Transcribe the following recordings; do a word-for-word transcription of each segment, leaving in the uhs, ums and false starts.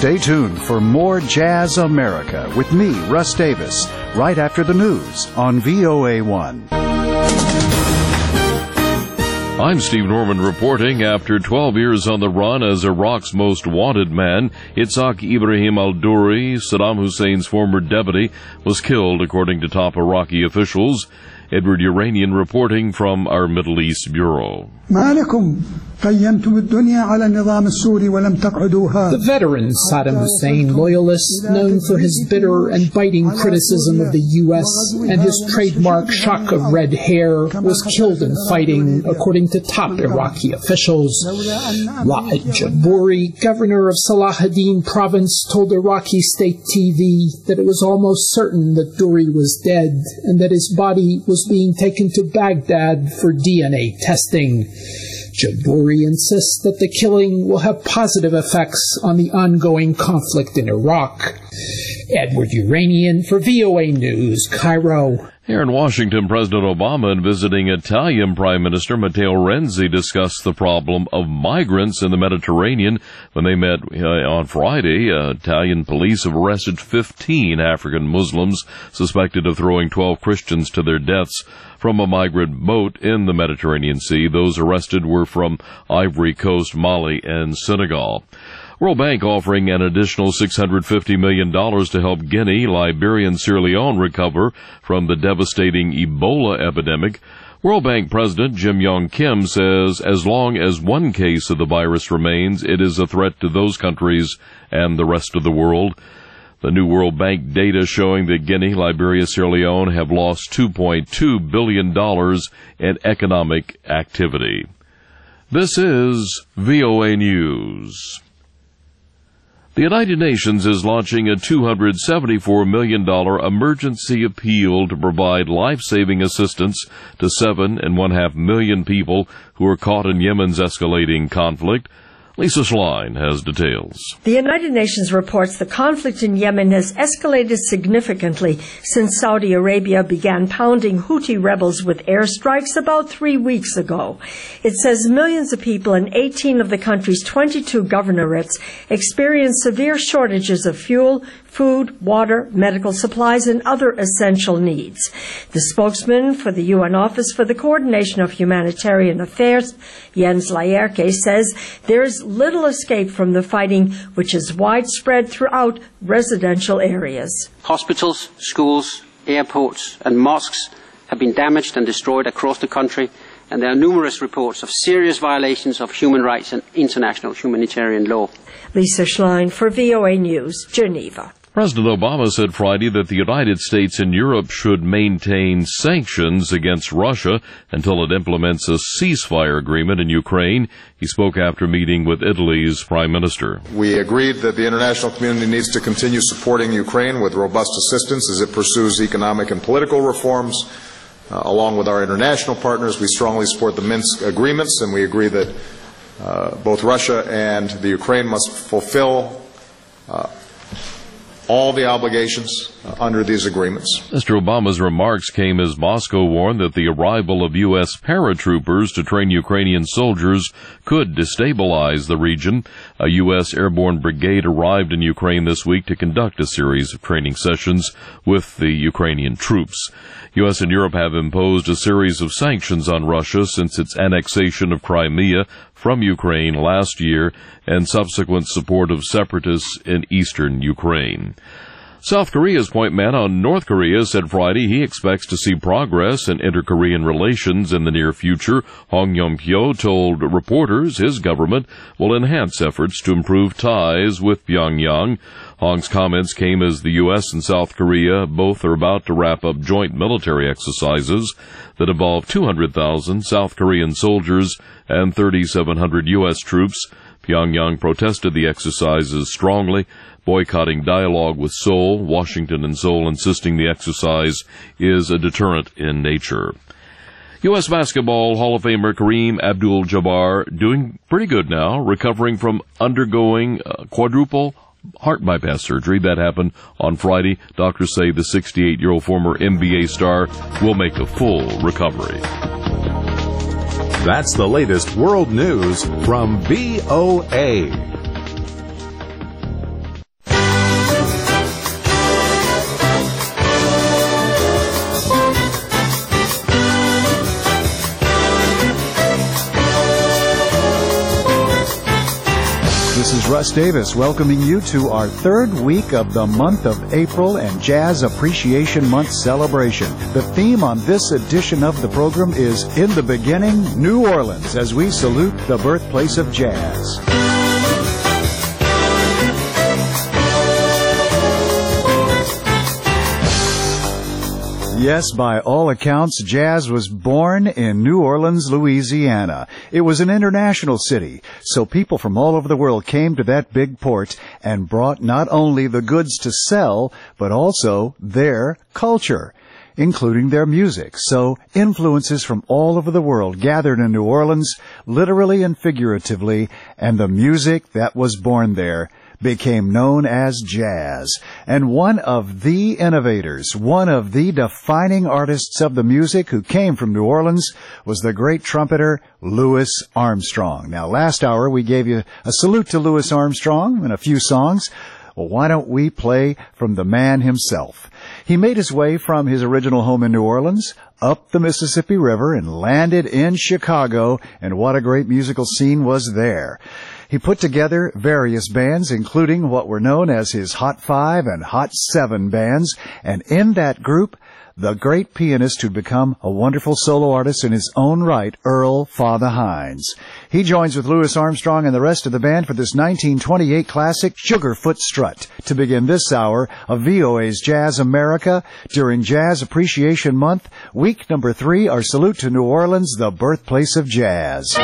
Stay tuned for more Jazz America with me, Russ Davis, right after the news on V O A one. I'm Steve Norman reporting. After twelve years on the run as Iraq's most wanted man, Itzhak Ibrahim al-Duri, Saddam Hussein's former deputy, was killed, according to top Iraqi officials. Edward Uranian reporting from our Middle East Bureau. The veteran Saddam Hussein loyalist, known for his bitter and biting criticism of the U S and his trademark shock of red hair, was killed in fighting, according to top Iraqi officials. Ra'ad Jabouri, governor of Salahuddin province, told Iraqi state T V that it was almost certain that Duri was dead and that his body was being taken to Baghdad for D N A testing. Jabouri insists that the killing will have positive effects on the ongoing conflict in Iraq. Edward Uranian for V O A News, Cairo. Here in Washington, President Obama and visiting Italian Prime Minister Matteo Renzi discussed the problem of migrants in the Mediterranean when they met uh, on Friday. Uh, Italian police have arrested fifteen African Muslims suspected of throwing twelve Christians to their deaths from a migrant boat in the Mediterranean Sea. Those arrested were from Ivory Coast, Mali, and Senegal. World Bank offering an additional six hundred fifty million dollars to help Guinea, Liberia, and Sierra Leone recover from the devastating Ebola epidemic. World Bank President Jim Yong Kim says as long as one case of the virus remains, it is a threat to those countries and the rest of the world. The new World Bank data showing that Guinea, Liberia, Sierra Leone have lost two point two billion dollars in economic activity. This is V O A News. The United Nations is launching a two hundred seventy-four million dollars emergency appeal to provide life-saving assistance to seven and one half million people who are caught in Yemen's escalating conflict. Lisa Schlein has details. The United Nations reports the conflict in Yemen has escalated significantly since Saudi Arabia began pounding Houthi rebels with airstrikes about three weeks ago. It says millions of people in eighteen of the country's twenty-two governorates experience severe shortages of fuel, food, water, medical supplies, and other essential needs. The spokesman for the U N Office for the Coordination of Humanitarian Affairs, Jens Laerke, says there is little escape from the fighting, which is widespread throughout residential areas. Hospitals, schools, airports, and mosques have been damaged and destroyed across the country, and there are numerous reports of serious violations of human rights and international humanitarian law. Lisa Schlein for V O A News, Geneva. President Obama said Friday that the United States and Europe should maintain sanctions against Russia until it implements a ceasefire agreement in Ukraine. He spoke after meeting with Italy's Prime Minister. We agreed that the international community needs to continue supporting Ukraine with robust assistance as it pursues economic and political reforms. Uh, along with our international partners, we strongly support the Minsk agreements, and we agree that uh, both Russia and the Ukraine must fulfill uh, all the obligations uh, under these agreements. Mister Obama's remarks came as Moscow warned that the arrival of U S paratroopers to train Ukrainian soldiers could destabilize the region. A U S airborne brigade arrived in Ukraine this week to conduct a series of training sessions with the Ukrainian troops. U S and Europe have imposed a series of sanctions on Russia since its annexation of Crimea from Ukraine last year and subsequent support of separatists in eastern Ukraine. South Korea's point man on North Korea said Friday he expects to see progress in inter-Korean relations in the near future. Hong Yong-pyo told reporters his government will enhance efforts to improve ties with Pyongyang. Hong's comments came as the U S and South Korea both are about to wrap up joint military exercises that involve two hundred thousand South Korean soldiers and thirty-seven hundred U S troops. Pyongyang protested the exercises strongly, boycotting dialogue with Seoul. Washington and Seoul insisting the exercise is a deterrent in nature. U S Basketball Hall of Famer Kareem Abdul-Jabbar doing pretty good now, recovering from undergoing uh, quadruple heart bypass surgery. That happened on Friday. Doctors say the sixty-eight-year-old former N B A star will make a full recovery. That's the latest world news from V O A. Russ Davis welcoming you to our third week of the month of April and Jazz Appreciation Month celebration. The theme on this edition of the program is In the Beginning, New Orleans, as we salute the birthplace of jazz. Yes, by all accounts, jazz was born in New Orleans, Louisiana. It was an international city, so people from all over the world came to that big port and brought not only the goods to sell, but also their culture, including their music. So influences from all over the world gathered in New Orleans, literally and figuratively, and the music that was born there became known as jazz. And one of the innovators, one of the defining artists of the music who came from New Orleans was the great trumpeter Louis Armstrong. Now, last hour we gave you a salute to Louis Armstrong and a few songs. Well, why don't we play from the man himself? He made his way from his original home in New Orleans up the Mississippi River and landed in Chicago, and what a great musical scene was there. He put together various bands, including what were known as his Hot Five and Hot Seven bands, and in that group, the great pianist who'd become a wonderful solo artist in his own right, Earl Father Hines. He joins with Louis Armstrong and the rest of the band for this nineteen twenty-eight classic, Sugarfoot Strut, to begin this hour of V O A's Jazz America during Jazz Appreciation Month, week number three, our salute to New Orleans, the birthplace of jazz.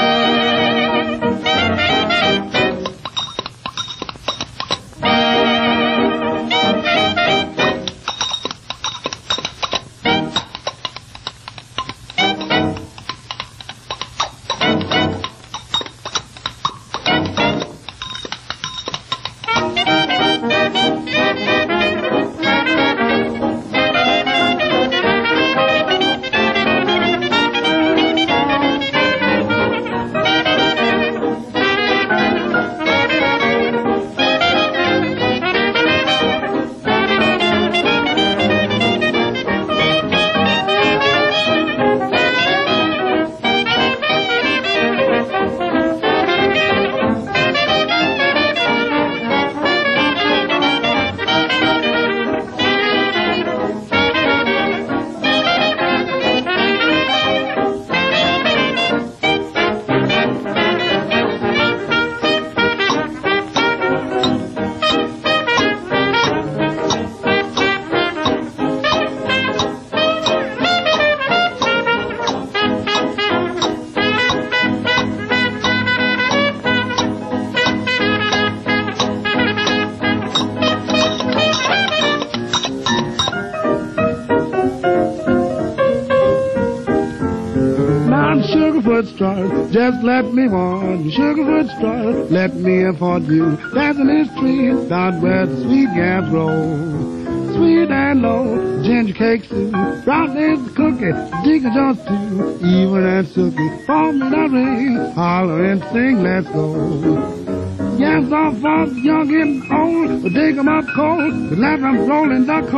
Strut, just let me warn, Sugarfoot Strut, let me afford you. There's an history down where the sweet yams grow. Sweet and low, ginger cake soup, brown is the cookie, Deacon Jones too, even and Sookie. For me to ring, holler and sing, let's go. Yams are for the young and old, but dig 'em up cold, but let 'em roll in the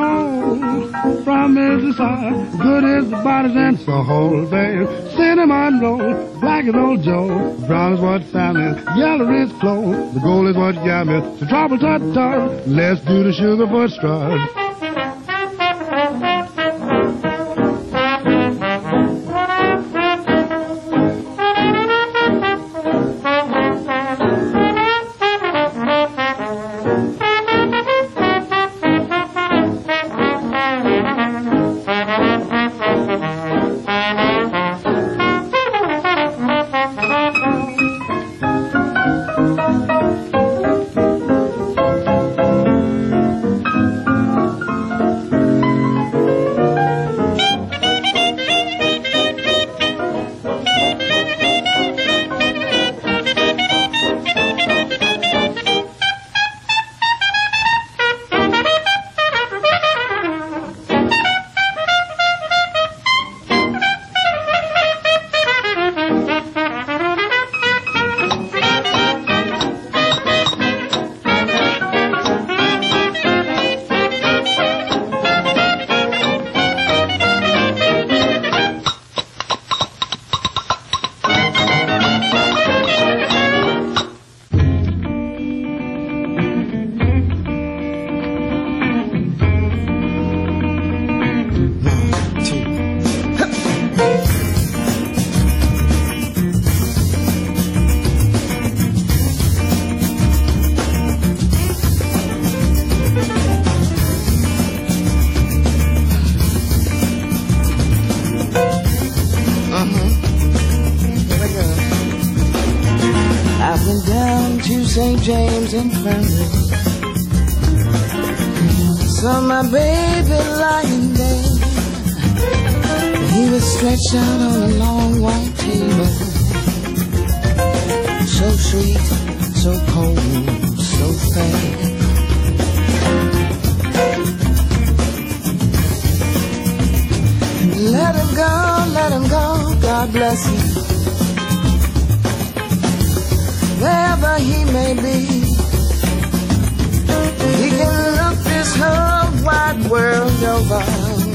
cold. From Mississippi, good is the bodies and so whole day. Cinnamon roll, black is old Joe, brown is what salmon, yellow is clove, the gold is what yammer. So trouble tut tut, let's do the Sugarfoot Strut. to Saint James Infirmary. Saw my baby lying there. He was stretched out on a long white table. So sweet, so cold, so fair. Let him go, let him go, God bless him. Wherever he may be, he can look this whole wide world over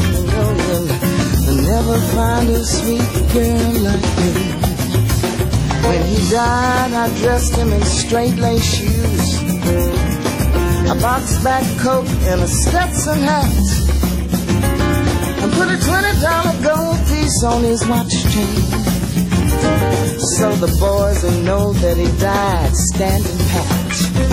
and never find a sweet girl like me. When he died, I dressed him in straight-lace shoes, a box-back coat and a Stetson hat, and put a twenty dollar gold piece on his watch chain, so the boys will know that he died standing pat.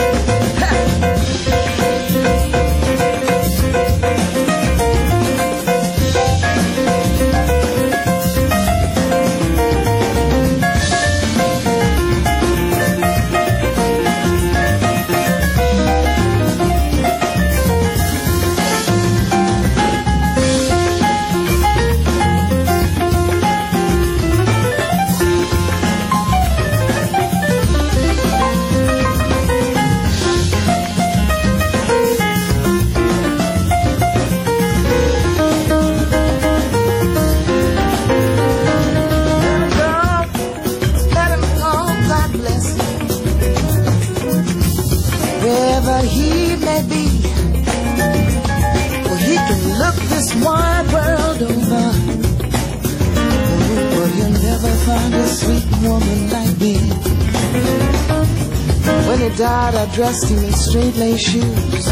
Died, I dressed him in straight-lace shoes,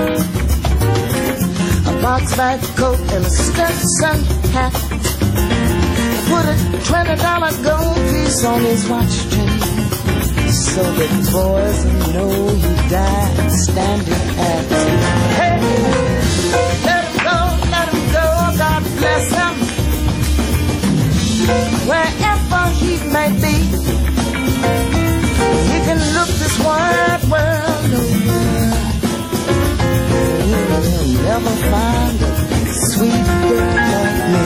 a box-back coat and a Stetson hat. Put a twenty dollar gold piece on his watch chain, so that the boys will know he died standing pat. Hey, let him go, let him go, God bless him. Wherever he may be, he can look this wide world over. He'll never find a sweet girl like me.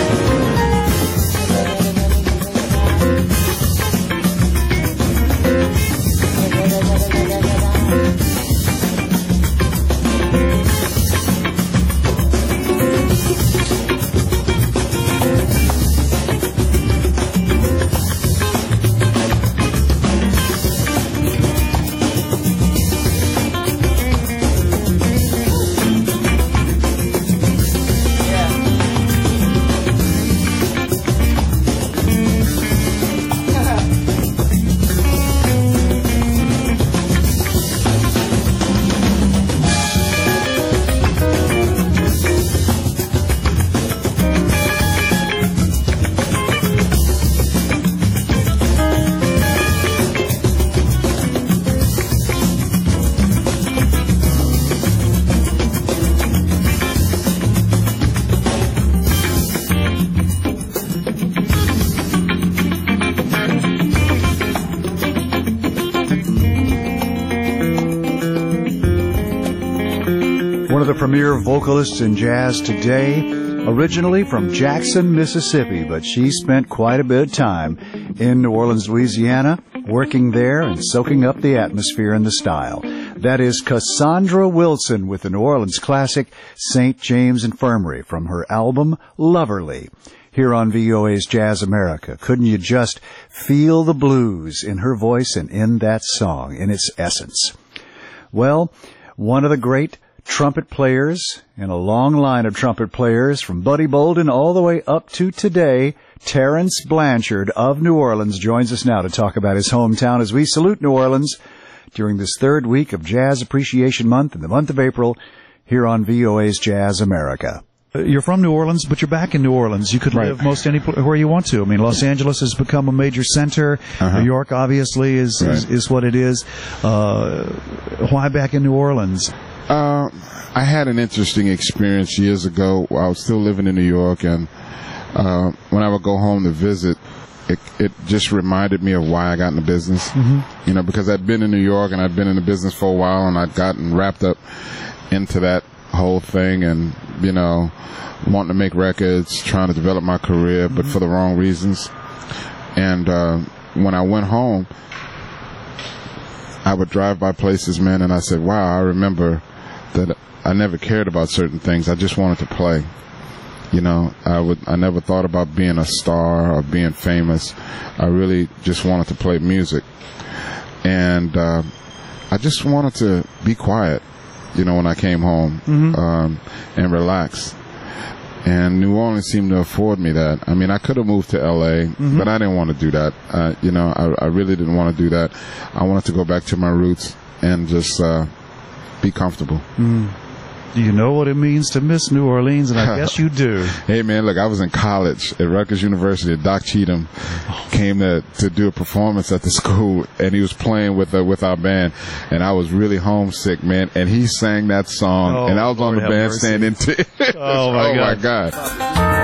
The premier vocalists in jazz today, originally from Jackson, Mississippi, but she spent quite a bit of time in New Orleans, Louisiana, working there and soaking up the atmosphere and the style. That is Cassandra Wilson with the New Orleans classic Saint James Infirmary from her album Loverly. Here on V O A's Jazz America, couldn't you just feel the blues in her voice and in that song, in its essence? Well, one of the great trumpet players in a long line of trumpet players from Buddy Bolden all the way up to today, Terrence Blanchard of New Orleans joins us now to talk about his hometown as we salute New Orleans during this third week of Jazz Appreciation Month in the month of April here on V O A's Jazz America. You're from New Orleans, but you're back in New Orleans. You could right. live most anywhere you want to. I mean, Los Angeles has become a major center. Uh-huh. New York, obviously, is, right. is, is what it is. Uh, why back in New Orleans? Uh, I had an interesting experience years ago. I was still living in New York, and uh, when I would go home to visit, it, it just reminded me of why I got in the business. Mm-hmm. You know, because I'd been in New York and I'd been in the business for a while, and I'd gotten wrapped up into that whole thing, and, you know, wanting to make records, trying to develop my career, mm-hmm. but for the wrong reasons. And uh, when I went home, I would drive by places, man, and I said, wow, I remember that I never cared about certain things. I just wanted to play. You know, I would, I never thought about being a star or being famous. I really just wanted to play music. And uh, I just wanted to be quiet, you know, when I came home, mm-hmm. um, and relax. And New Orleans seemed to afford me that. I mean, I could have moved to L A, mm-hmm. but I didn't want to do that. Uh, you know, I, I really didn't want to do that. I wanted to go back to my roots and just uh, be comfortable. Mm. Do you know what it means to miss New Orleans? And I guess you do. Hey, man, look, I was in college at Rutgers University. Doc Cheatham came to, to do a performance at the school, and he was playing with uh, with our band, and I was really homesick, man. And he sang that song, oh, and I was Lord on the bandstand in tears. Oh, my oh God. my God.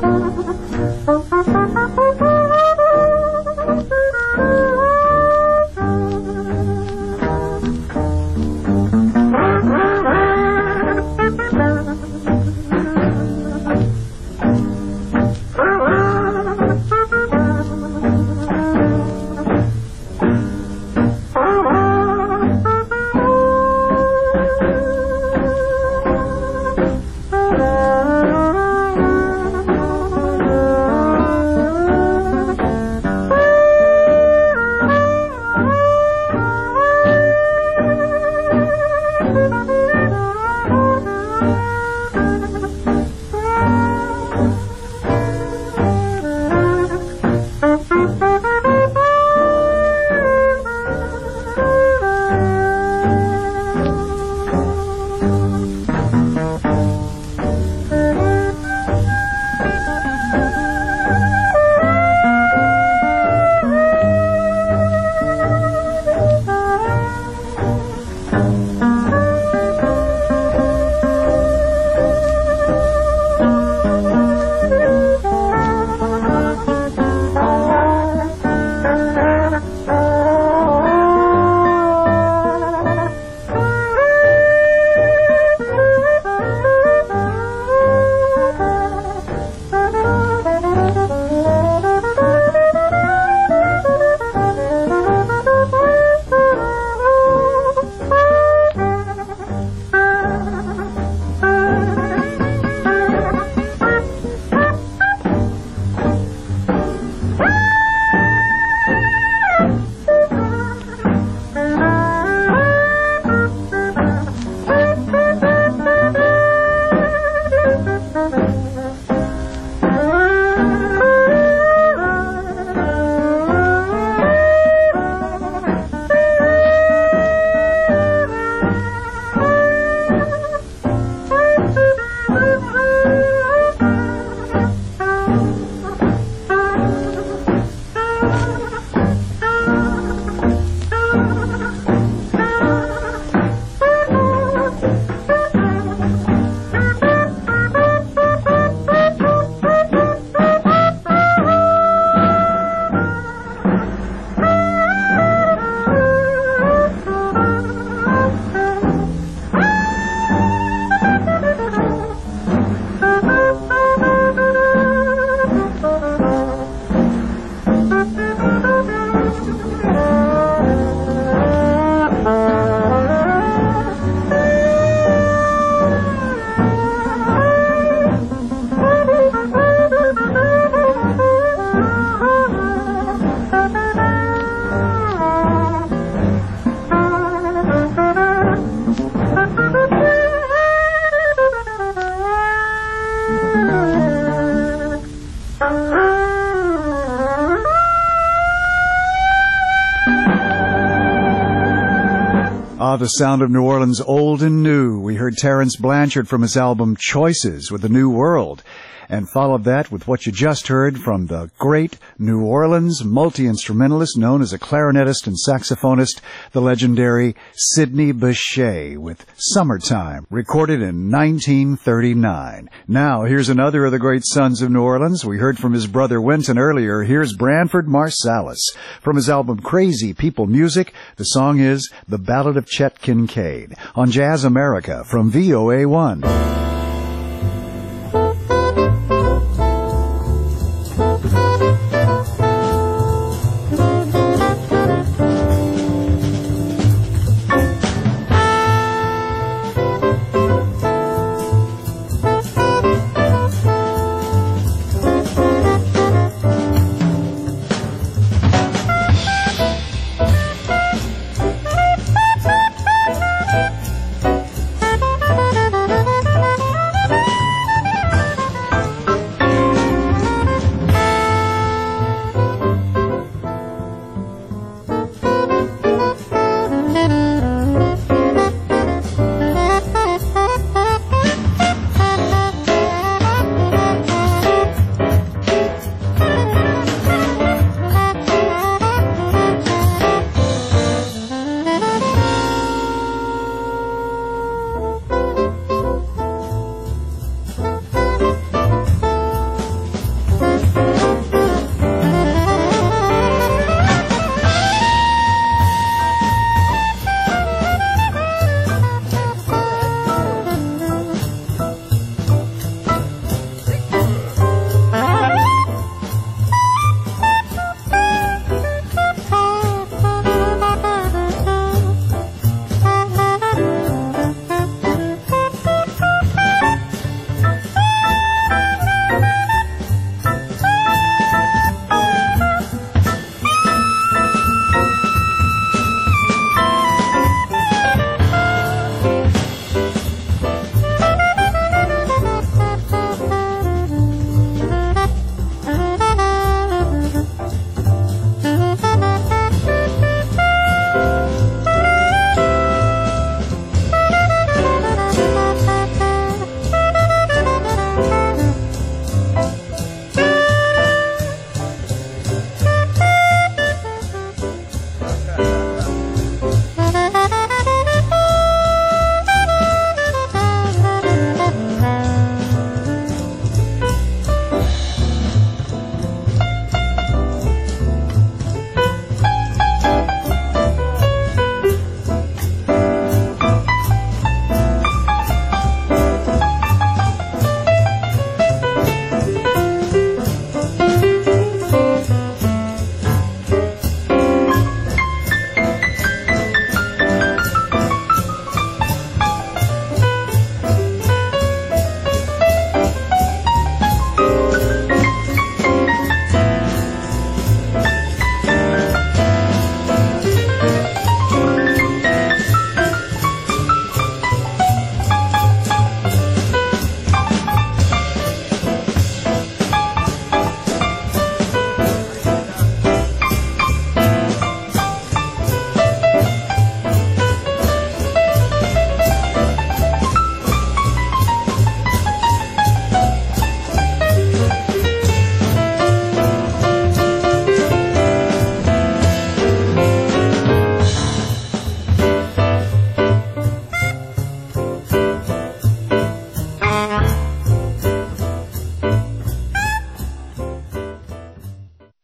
Ah, the sound of New Orleans, old and new. We heard Terence Blanchard from his album Choices with the New World, and followed that with what you just heard from the great New Orleans multi-instrumentalist known as a clarinetist and saxophonist, the legendary Sidney Bechet with Summertime, recorded in nineteen thirty-nine. Now, here's another of the great sons of New Orleans. We heard from his brother Wynton earlier. Here's Branford Marsalis. From his album Crazy People Music, the song is The Ballad of Chet Kincaid on Jazz America from V O A one.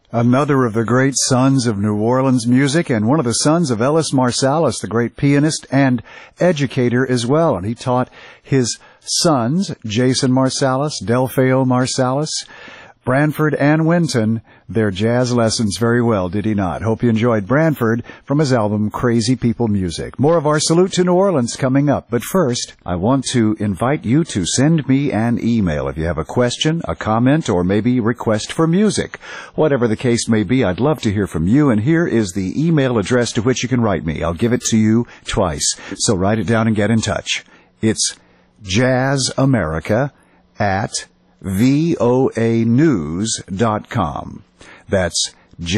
Another of the great sons of New Orleans music, and one of the sons of Ellis Marsalis, the great pianist and educator as well. And he taught his sons, Jason Marsalis, Delfeo Marsalis, Branford and Winton, their jazz lessons very well, did he not? Hope you enjoyed Branford from his album Crazy People Music. More of our Salute to New Orleans coming up. But first, I want to invite you to send me an email if you have a question, a comment, or maybe request for music. Whatever the case may be, I'd love to hear from you, and here is the email address to which you can write me. I'll give it to you twice, so write it down and get in touch. It's jazzamerica at V O A news dot com. That's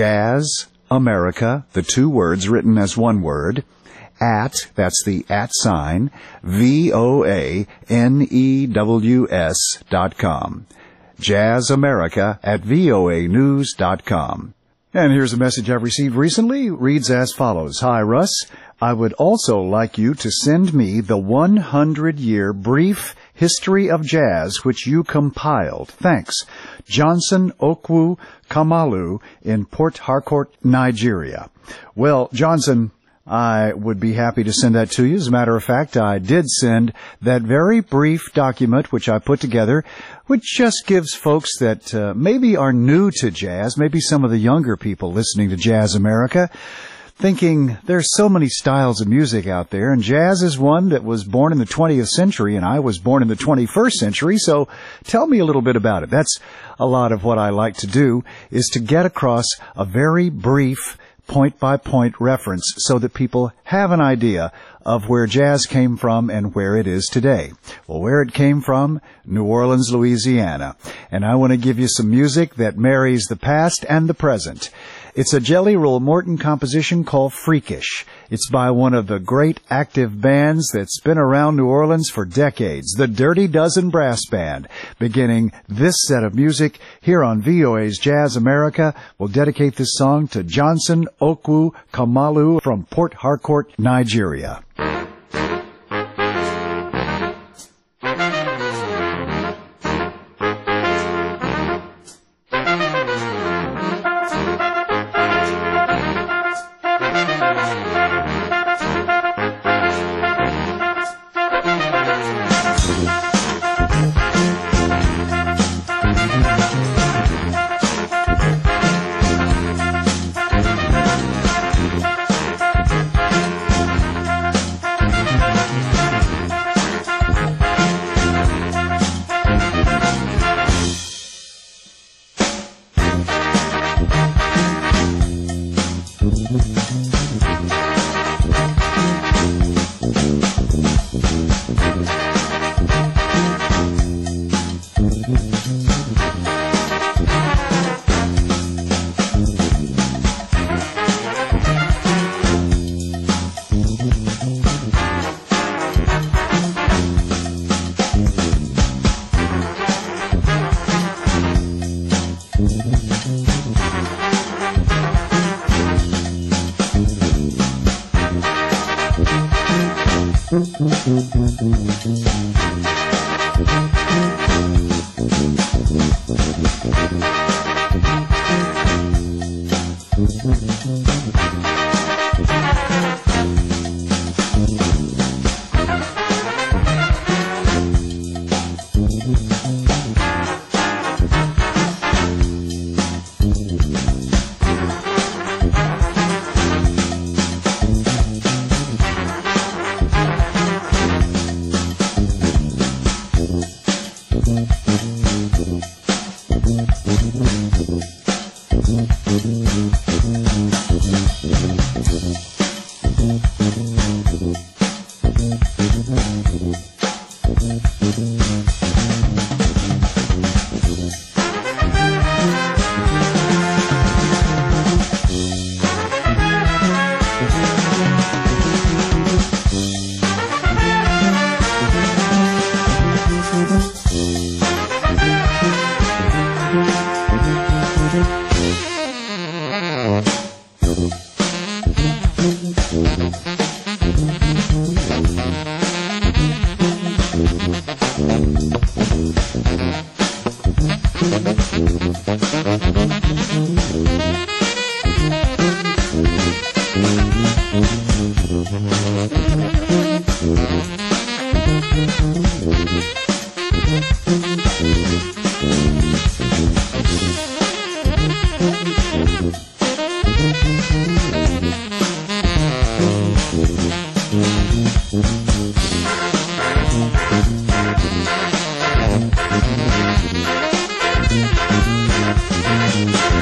Jazz America, the two words written as one word, at, that's the at sign, V O A N E W S dot com. Jazz America at V O A news dot com. And here's a message I've received recently. It reads as follows. Hi, Russ. I would also like you to send me the one hundred year brief history of jazz which you compiled. Thanks. Johnson Okwu Kamalu in Port Harcourt, Nigeria. Well, Johnson, I would be happy to send that to you. As a matter of fact, I did send that very brief document which I put together, which just gives folks that uh, maybe are new to jazz, maybe some of the younger people listening to Jazz America, thinking there's so many styles of music out there, and jazz is one that was born in the twentieth century, and I was born in the twenty-first century, so tell me a little bit about it. That's a lot of what I like to do, is to get across a very brief point-by-point reference so that people have an idea of where jazz came from and where it is today. Well, where it came from, New Orleans, Louisiana. And I want to give you some music that marries the past and the present. It's a Jelly Roll Morton composition called Freakish. It's by one of the great active bands that's been around New Orleans for decades, the Dirty Dozen Brass Band. Beginning this set of music here on V O A's Jazz America, we'll dedicate this song to Johnson Okwu Kamalu from Port Harcourt, Nigeria. Mm-hmm.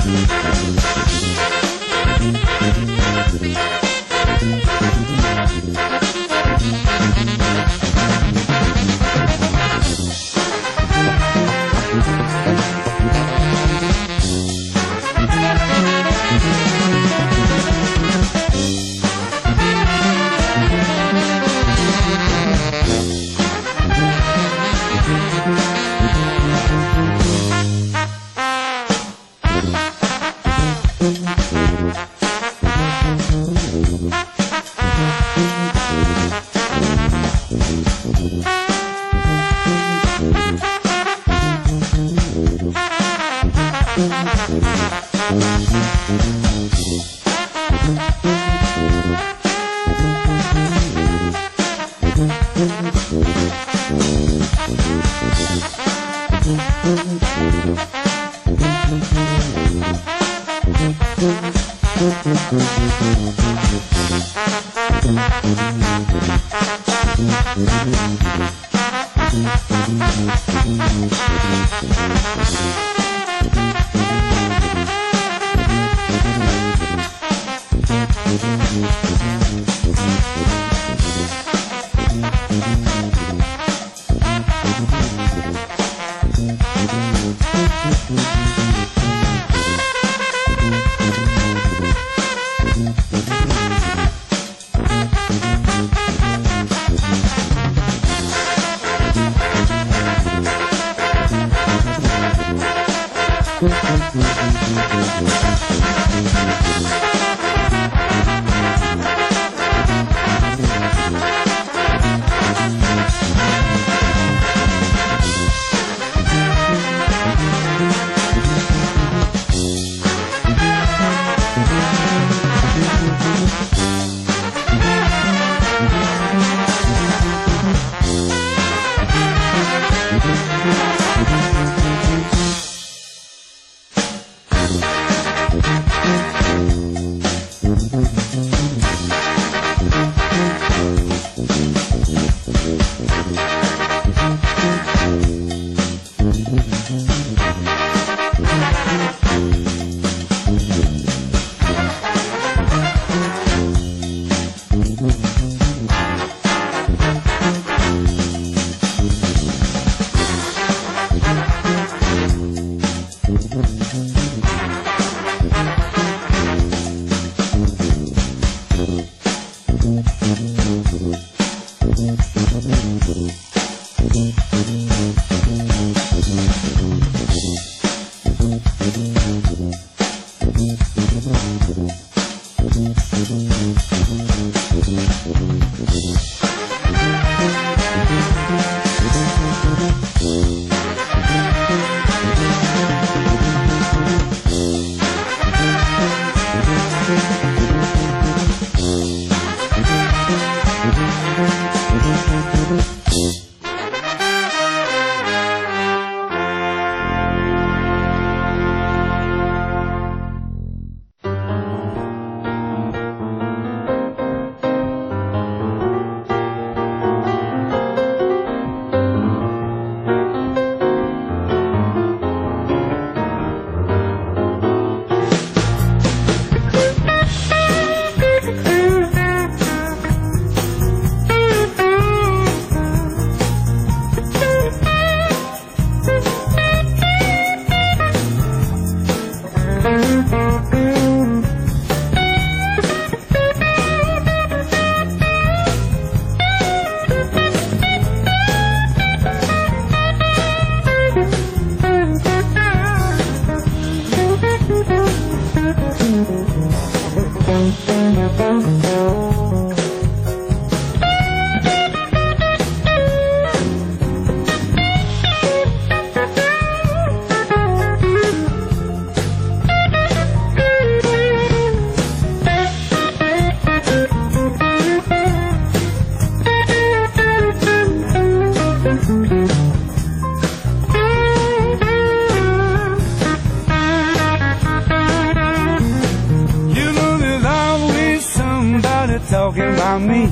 talking about me.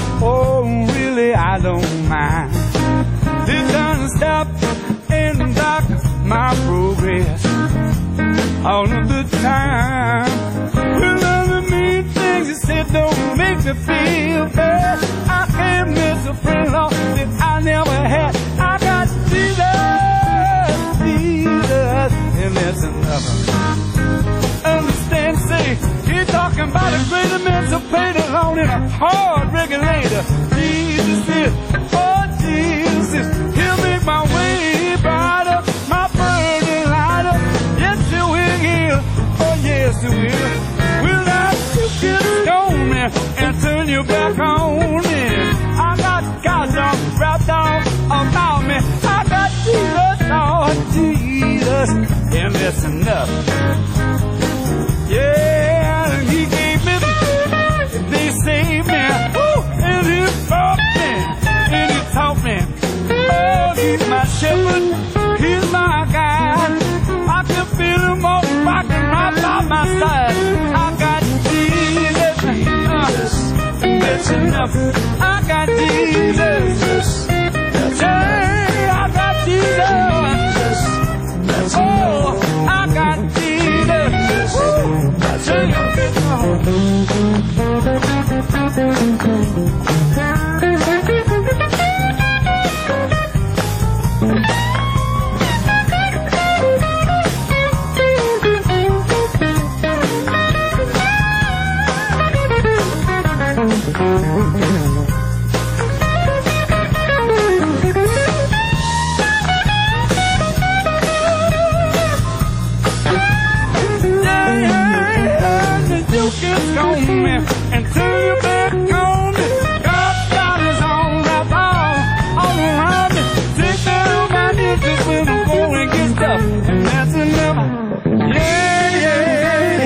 Oh, really, I don't mind. This doesn't stop and block my progress. all of the time. Well, all the mean things you said don't make me feel bad. I can't miss a friend lost that I never had. I got Jesus, Jesus, and that's enough. Understand, say, you're talking about a great emancipator alone in a hard regulator. Jesus is, oh Jesus is, he'll make my way brighter, my burden lighter. Yes, he will heal, oh yes, he will. Will I take you stone me and turn you back on me? I got God's arms wrapped on about me. I got Jesus, oh Jesus, and that's enough. Yeah, and he gave me, they saved me, woo, and he brought me, and he taught me. Oh, he's my shepherd, he's my guide. I can feel him all rocking right by my side. I got Jesus, uh, that's enough. I got Jesus, yeah, I got Jesus. Oh, I got Jesus. Woo. And turn you back on me. God's got his arms wrapped all, all around me. Take down my knees when I'm going to get stuff. And that's enough. Yeah, yeah,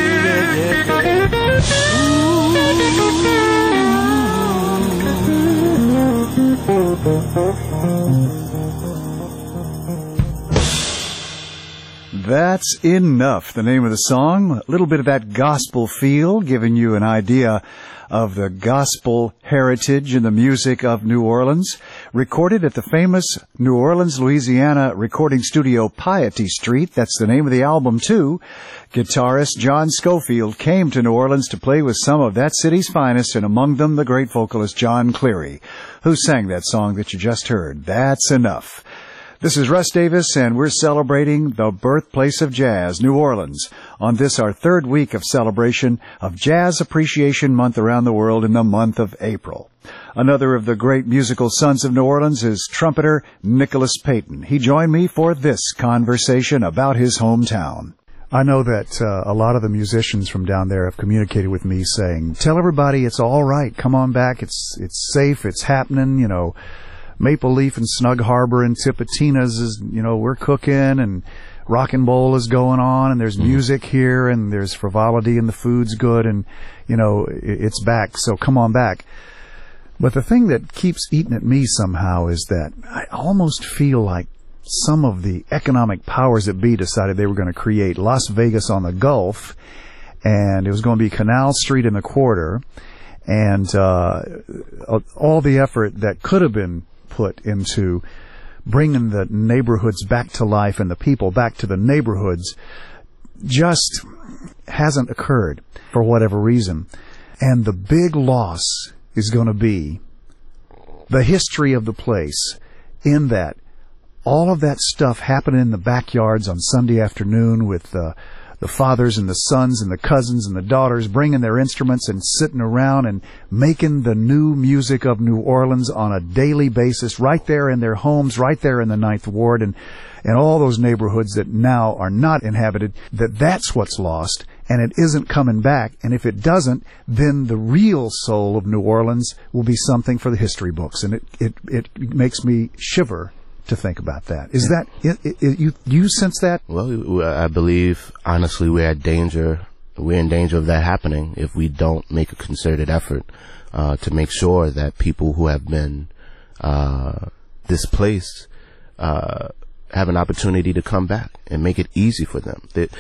That's Enough, the name of the song. A little bit of that gospel feel, giving you an idea of the gospel heritage and the music of New Orleans. Recorded at the famous New Orleans, Louisiana recording studio Piety Street. That's the name of the album, too. Guitarist John Scofield came to New Orleans to play with some of that city's finest, and among them the great vocalist John Cleary, who sang that song that you just heard, That's Enough. This is Russ Davis, and we're celebrating the birthplace of jazz, New Orleans, on this our third week of celebration of Jazz Appreciation Month around the world in the month of April. Another of the great musical sons of New Orleans is trumpeter Nicholas Payton. He joined me for this conversation about his hometown. I know that uh, a lot of the musicians from down there have communicated with me saying, tell everybody it's all right, come on back, it's it's safe, it's happening, you know. Maple Leaf and Snug Harbor and Tipitina's is, you know, we're cooking, and Rock and Bowl is going on, and there's music here, and there's frivolity, and the food's good, and, you know, it's back, so come on back. But the thing that keeps eating at me somehow is that I almost feel like some of the economic powers that be decided they were going to create Las Vegas on the Gulf, and it was going to be Canal Street in the Quarter, and uh all the effort that could have been put into bringing the neighborhoods back to life and the people back to the neighborhoods just hasn't occurred for whatever reason. And the big loss is going to be the history of the place, in that all of that stuff happening in the backyards on Sunday afternoon with uh, the fathers and the sons and the cousins and the daughters bringing their instruments and sitting around and making the new music of New Orleans on a daily basis, right there in their homes, right there in the Ninth Ward, and, and all those neighborhoods that now are not inhabited, that that's what's lost, and it isn't coming back. And if it doesn't, then the real soul of New Orleans will be something for the history books. And it, it, it makes me shiver to think about that. Is that, it, it, it, you, you sense that? Well, I believe, honestly, we're at danger, we're in danger of that happening if we don't make a concerted effort uh, to make sure that people who have been uh, displaced uh, have an opportunity to come back and make it easy for them. That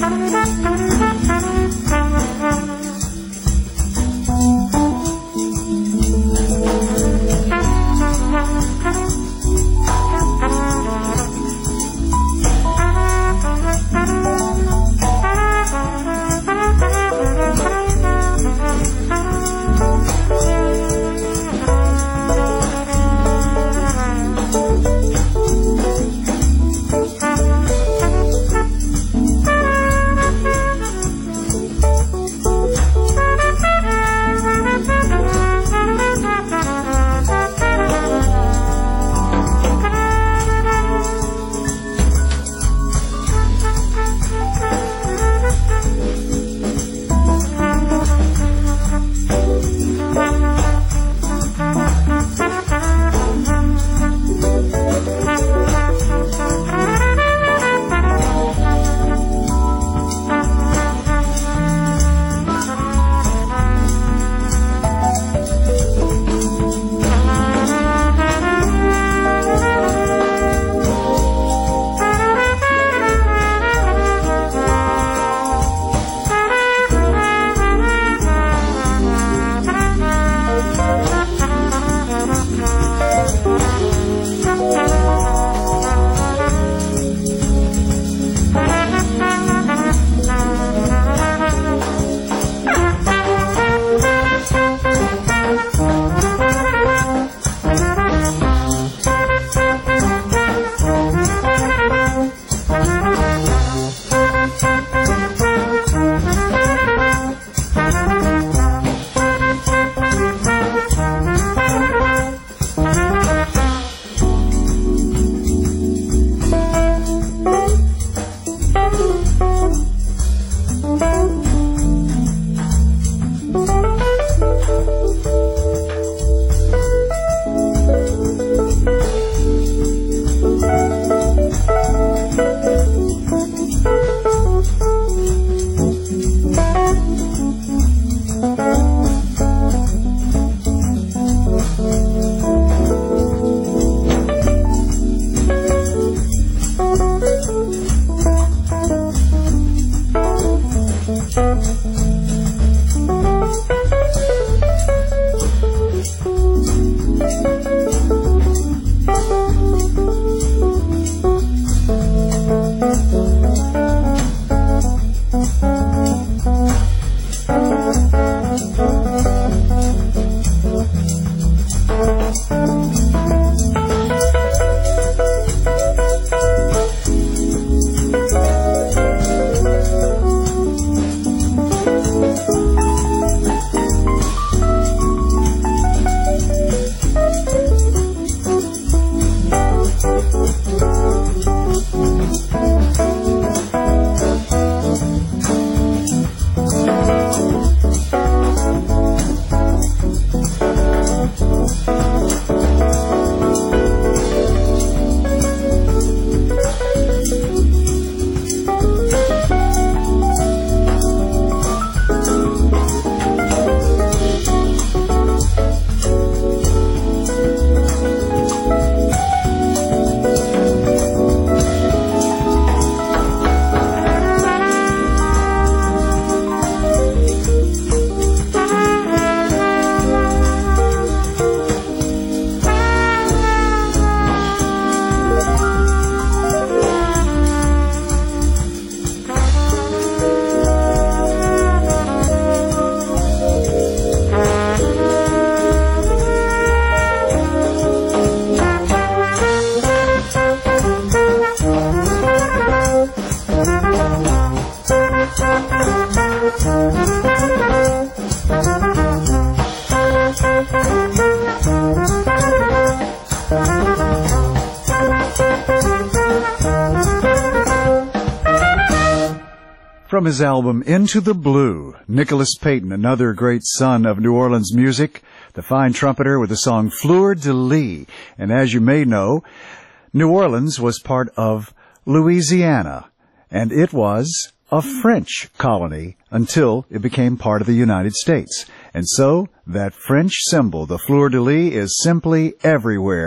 From his album Into the Blue, Nicholas Payton, another great son of New Orleans music, the fine trumpeter with the song Fleur de Lis. And as you may know, New Orleans was part of Louisiana, and it was a French colony until it became part of the United States. And so that French symbol, the Fleur de Lis, is simply everywhere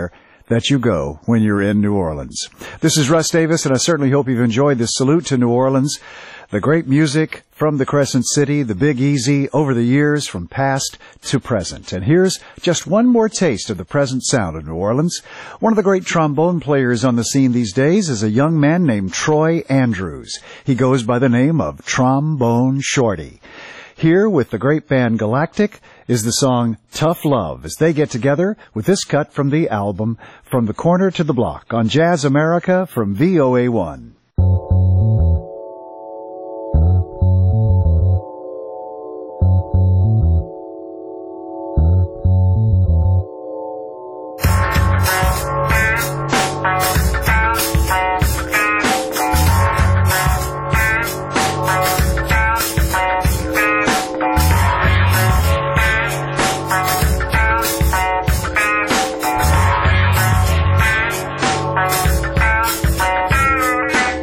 that you go when you're in New Orleans. This is Russ Davis, and I certainly hope you've enjoyed this salute to New Orleans. The great music from the Crescent City, the Big Easy, over the years from past to present. And here's just one more taste of the present sound of New Orleans. One of the great trombone players on the scene these days is a young man named Troy Andrews. He goes by the name of Trombone Shorty. Here with the great band Galactic is the song Tough Love as they get together with this cut from the album From the Corner to the Block on Jazz America from V O A one. Thank you.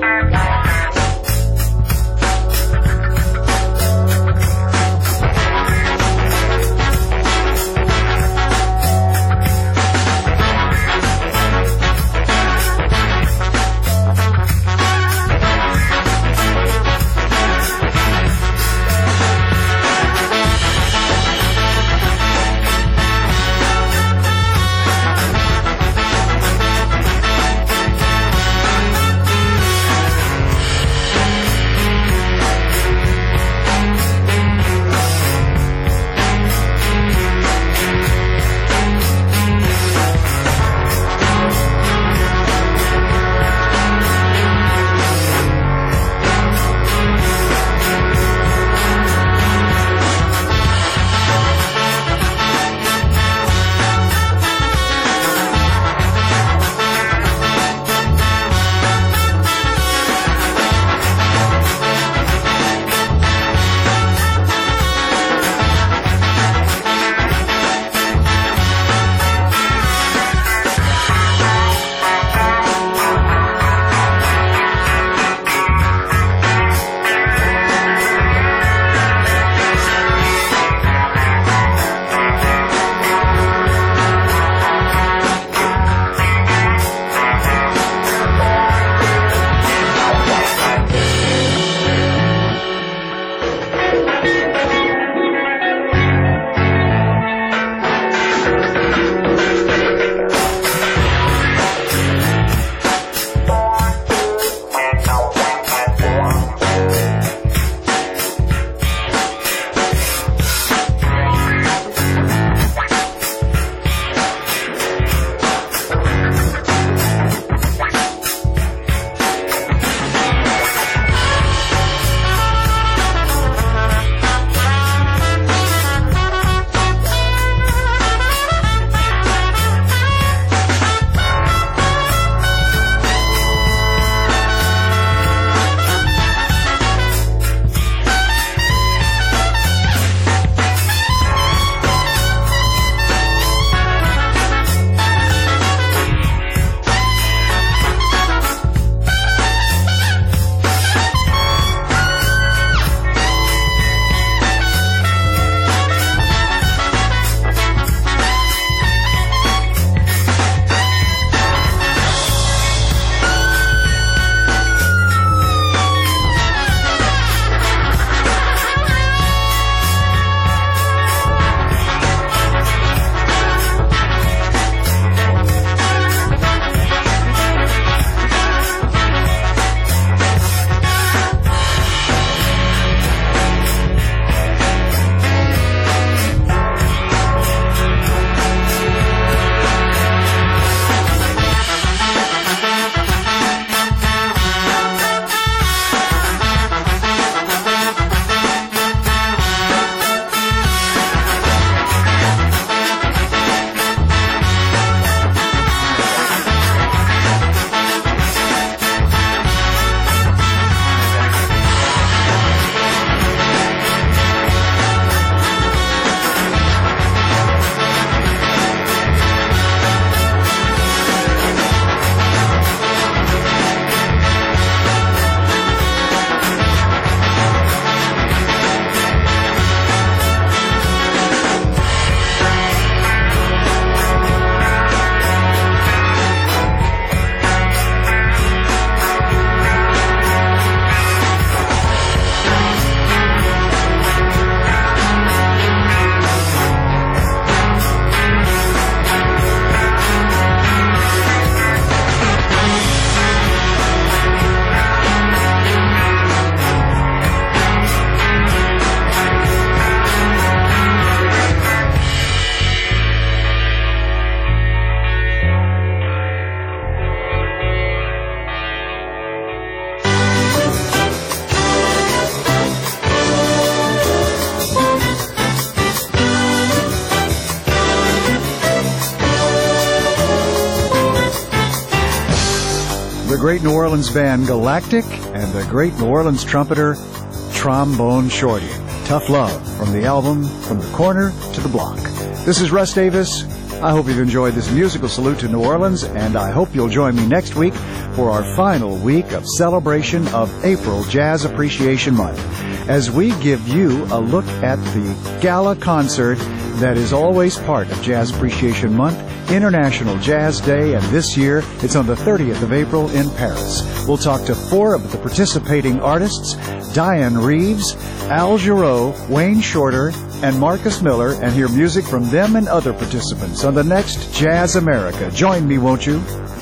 great New Orleans band Galactic and the great New Orleans trumpeter Trombone Shorty. Tough Love from the album From the Corner to the Block. This is Russ Davis. I hope you've enjoyed this musical salute to New Orleans, and I hope you'll join me next week for our final week of celebration of April Jazz Appreciation Month, as we give you a look at the gala concert that is always part of Jazz Appreciation Month, International Jazz Day, and this year it's on the thirtieth of April in Paris. We'll talk to four of the participating artists, Diane Reeves, Al Jarreau, Wayne Shorter, and Marcus Miller, and hear music from them and other participants on the next Jazz America. Join me, won't you?